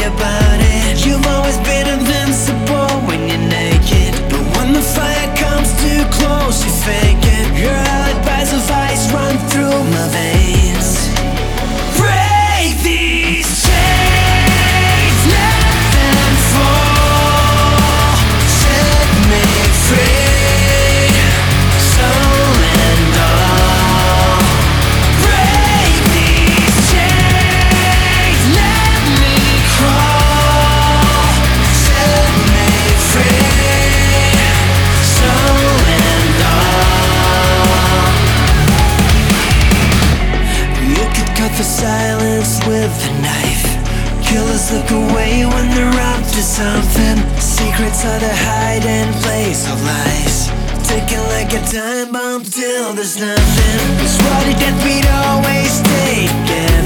about it. You've always been invincible when you're naked, but when the fire comes too close, you fake it. Your alibis of ice run through my veins. Break these chains, let them fall, set me free, soul and all. Break these chains, let me crawl, set me free, soul and all. You could cut the silence with a knife. Killers look away when they're up to something. Secrets are the hiding place of lies, ticking like a time bomb till there's nothing. It's what it that we'd always take it.